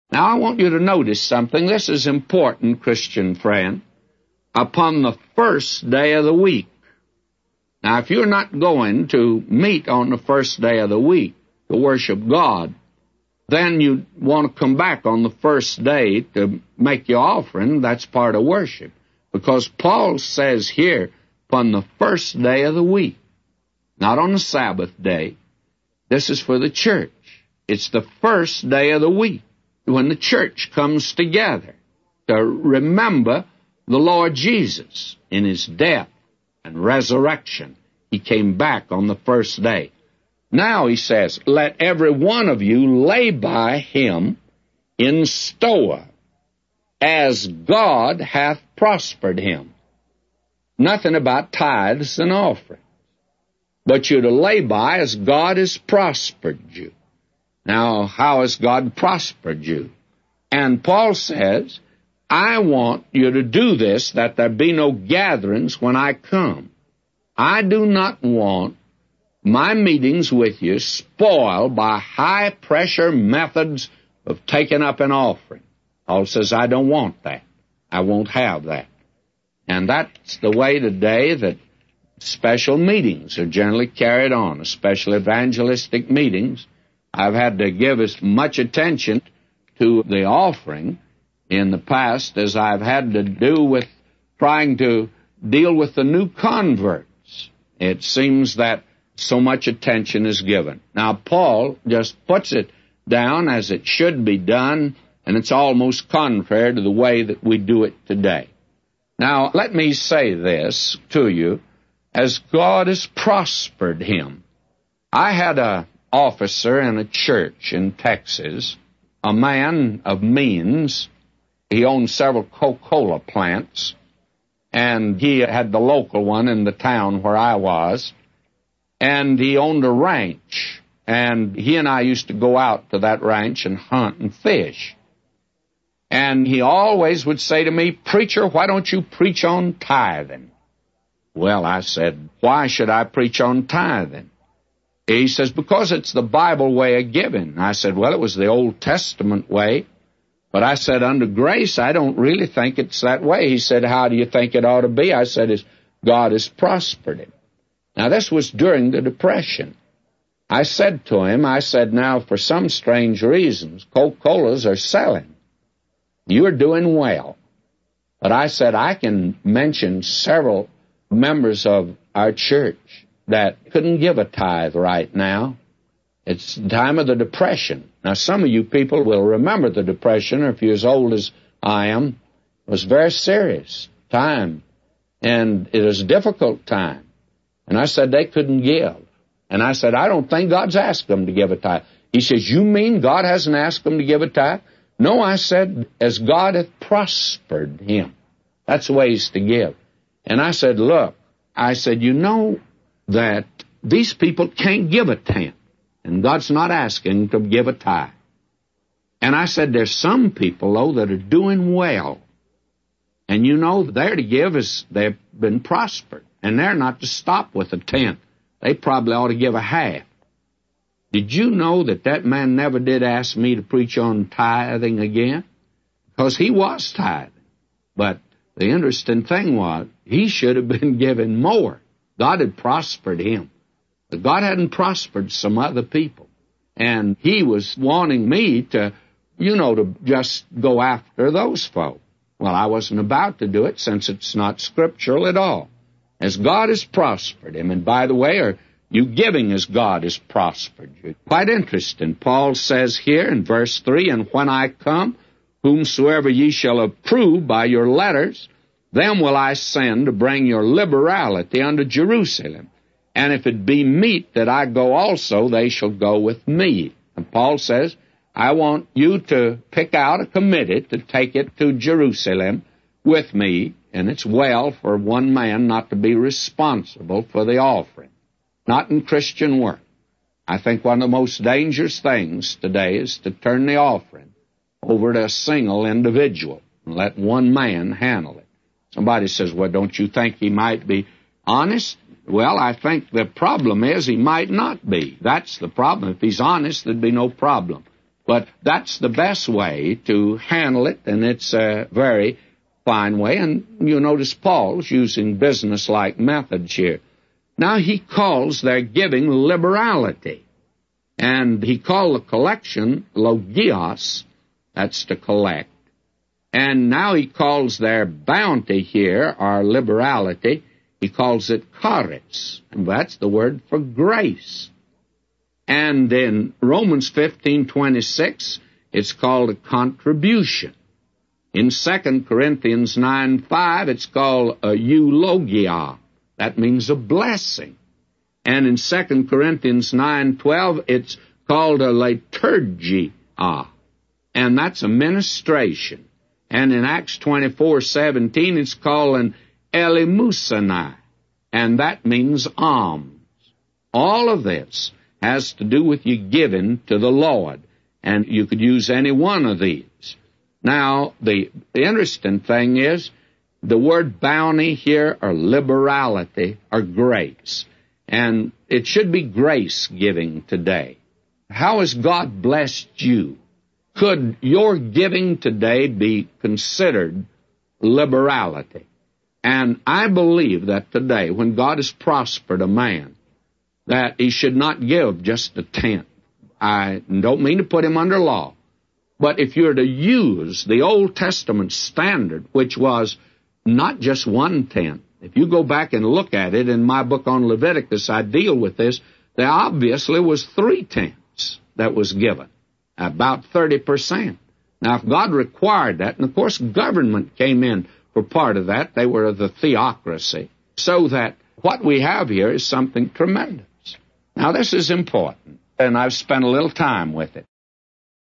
Now, I want you to notice something. This is important, Christian friend. Upon the first day of the week. Now, if you're not going to meet on the first day of the week to worship God, then you want to come back on the first day to make your offering. That's part of worship. Because Paul says here, upon the first day of the week, not on the Sabbath day. This is for the church. It's the first day of the week when the church comes together to remember the Lord Jesus in his death and resurrection. He came back on the first day. Now, he says, let every one of you lay by him in store, as God hath prospered him. Nothing about tithes and offerings, but you're to lay by as God has prospered you. Now, how has God prospered you? And Paul says, I want you to do this, that there be no gatherings when I come. I do not want my meetings with you spoiled by high-pressure methods of taking up an offering. Paul says, I don't want that. I won't have that. And that's the way today that special meetings are generally carried on, especially evangelistic meetings. I've had to give as much attention to the offering in the past as I've had to do with trying to deal with the new converts. It seems that so much attention is given. Now, Paul just puts it down as it should be done, and it's almost contrary to the way that we do it today. Now, let me say this to you, as God has prospered him. I had an officer in a church in Texas, a man of means. He owned several Coca-Cola plants, and he had the local one in the town where I was, and he owned a ranch, and he and I used to go out to that ranch and hunt and fish. And he always would say to me, Preacher, why don't you preach on tithing? Well, I said, why should I preach on tithing? He says, because it's the Bible way of giving. I said, well, it was the Old Testament way. But I said, under grace, I don't really think it's that way. He said, how do you think it ought to be? I said, God has prospered it. Now, this was during the Depression. I said to him, now, for some strange reasons, Coca-Colas are selling. You're doing well. But I said, I can mention several members of our church that couldn't give a tithe right now. It's the time of the Depression. Now, some of you people will remember the Depression, or if you're as old as I am, it was a very serious time, and it was a difficult time. And I said they couldn't give. And I said, I don't think God's asked them to give a tithe. He says, you mean God hasn't asked them to give a tithe? No, I said, as God hath prospered him. That's the way he's to give. And I said, look, you know that these people can't give a tenth, and God's not asking to give a tithe. And I said, there's some people, though, that are doing well. And you know, they're to give as they've been prospered. And they're not to stop with a tenth. They probably ought to give a half. Did you know that man never did ask me to preach on tithing again? Because he was tithing. But the interesting thing was, he should have been given more. God had prospered him. But God hadn't prospered some other people. And he was wanting me to, to just go after those folk. Well, I wasn't about to do it, since it's not scriptural at all. As God has prospered him. And by the way, are you giving as God has prospered you? Quite interesting. Paul says here in verse 3, and when I come, whomsoever ye shall approve by your letters, them will I send to bring your liberality unto Jerusalem. And if it be meet that I go also, they shall go with me. And Paul says, I want you to pick out a committee to take it to Jerusalem with me. And it's well for one man not to be responsible for the offering. Not in Christian work. I think one of the most dangerous things today is to turn the offering over to a single individual and let one man handle it. Somebody says, well, don't you think he might be honest? Well, I think the problem is he might not be. That's the problem. If he's honest, there'd be no problem. But that's the best way to handle it, and it's a very fine way. And you notice Paul's using business-like methods here. Now he calls their giving liberality. And he called the collection logios, that's to collect. And now he calls their bounty here, or liberality, he calls it charis. And that's the word for grace. And in Romans 15:26, it's called a contribution. In 2 Corinthians 9:5, it's called a eulogia. That means a blessing. And in 2 Corinthians 9:12, it's called a liturgia. And that's a ministration. And in Acts 24:17, it's called an elemusani. And that means alms. All of this has to do with you giving to the Lord. And you could use any one of these. Now, the interesting thing is, the word bounty here, or liberality, or grace. And it should be grace giving today. How has God blessed you? Could your giving today be considered liberality? And I believe that today, when God has prospered a man, that he should not give just a tenth. I don't mean to put him under law. But if you're to use the Old Testament standard, which was not just 1/10, if you go back and look at it in my book on Leviticus, I deal with this, there obviously was 3/10 that was given, about 30%. Now, if God required that, and of course government came in for part of that, they were the theocracy, so that what we have here is something tremendous. Now, this is important, and I've spent a little time with it.